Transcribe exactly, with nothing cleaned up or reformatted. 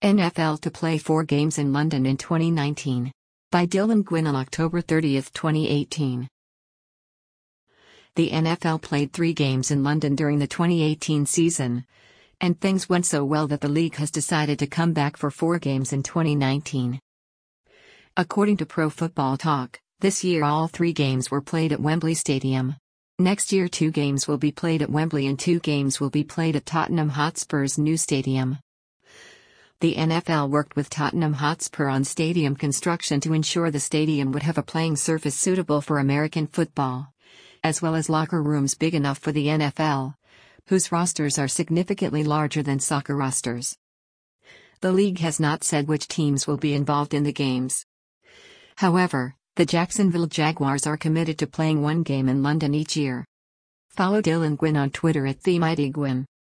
N F L to play four games in London in twenty nineteen. By Dylan Gwynn on October thirtieth, twenty eighteen. The N F L played three games in London during the twenty eighteen season, and things went so well that the league has decided to come back for four games in twenty nineteen. According to Pro Football Talk, this year all three games were played at Wembley Stadium. Next year two games will be played at Wembley and two games will be played at Tottenham Hotspur's new stadium. The N F L worked with Tottenham Hotspur on stadium construction to ensure the stadium would have a playing surface suitable for American football, as well as locker rooms big enough for the N F L, whose rosters are significantly larger than soccer rosters. The league has not said which teams will be involved in the games. However, the Jacksonville Jaguars are committed to playing one game in London each year. Follow Dylan Gwynn on Twitter at TheMightyGwynn.